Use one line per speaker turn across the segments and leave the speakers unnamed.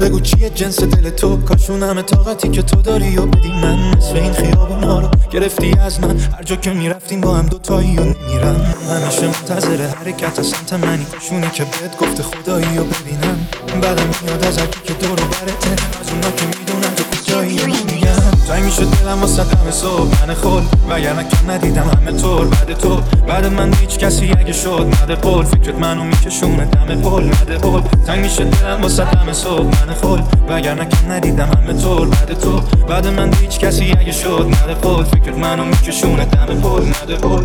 بگو چیه جنس دل تو، کاشون همه طاقتی که تو داری و بدی من. نصف این خیابونا رو گرفتی از من، هر جا که میرفتیم با هم دوتایی و میرم. همیشه منتظر حرکت سمت منی، کاشونی که بهت گفته خدایی و ببینم. بعدم میاد از هرکی که دور و برته، از اونا که میدونن تو کجایی و میگم. تایی میشه دلم واسه دم صبح من خود، وگرنه کم ندیدم همه طور بعد تو. بعد من هیچ کسی اگه شد نده قول، فکرت منو میکشونه دم پل نده قول. تایی میشه دلم واسه دم صبح من خود، وگرنه کم ندیدم همه طور بعد تو. بعد من هیچ کسی اگه شد نده قول، فکرت منو میکشونه دم پل نده قول.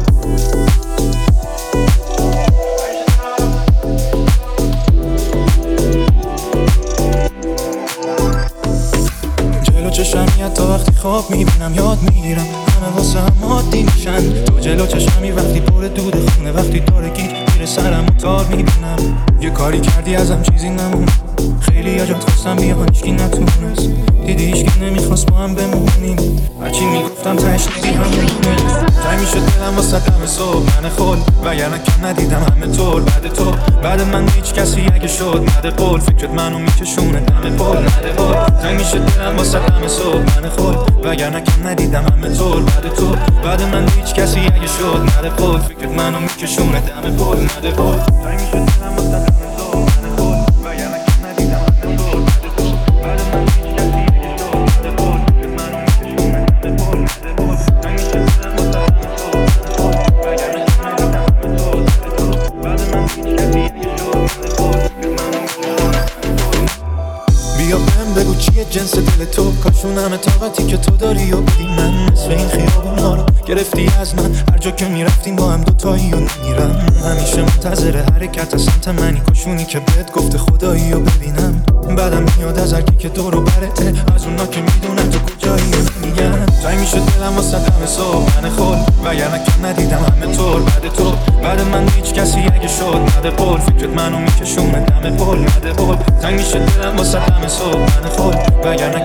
چشمی تا وقتی خواب میبینم یاد میگیرم، همه واسه هم عادی میشن. تو جلو چشمی وقتی پر دود خونه، وقتی داره گیت میره سرم و تار میبینم. یه کاری کردی ازم چیزی نمون، خیلی جات خواستم بیان هیچکی نتونست. دیدی هیچکی نمیخواست با هم بمونیم، هرچی میگفتم تهش دیدی همونه. تایی میشد دلم واسه دم صبح من خود، وگرنه کم ندیدم همه طور بعد تو. بعد من هیچ کسی اگه شد نده قول، فکرت منو میکشونه دم پل نده قول. تایی میشد دلم واسه دم صبح من خود، وگرنه کم ندیدم همه طور بعد تو. بعد من هیچ کسی اگه شد نده قول، فکرت منو میکشونه دم پل نده قول. تایی میشد دلم واسه دم صبح من خود، وگرنه کم ندیدم همه طور بعد تو. بعد من هیچ کسی اگه شد نده قول، فکرت منو میکشونه دم پل نده قول. تایی میشد دلم واسه دم صبح من خود، وگرنه کم ندیدم همه طور بعد تو. بعد من هیچ کسی اگه شد نده قول، فکرت منو میکشونه دم پل. بیا بهم بگو چیه جنس دل تو، کاشون همه طاقتی که تو داری و بدی من. نصف این خیابونا رو گرفتی از من، هر جا که میرفتیم با هم دوتایی و میرم. همیشه منتظر حرکت سمت منی، کاشونی که بهت گفته خدایی و ببینم. بعدم میاد از هرکی که دور و برته، از اونا که میدونن تو کجایی و میگن. تایی میشه دلم واسه دم صبح من خود، وگرنه کم ندیدم همه طور بعد تو. بعد من هیچ کسی اگه شد نده قول، فکرت منو میکشونه دم پل نده قول. تایی میشه دلم واسه دم صبح من خود، وگرنه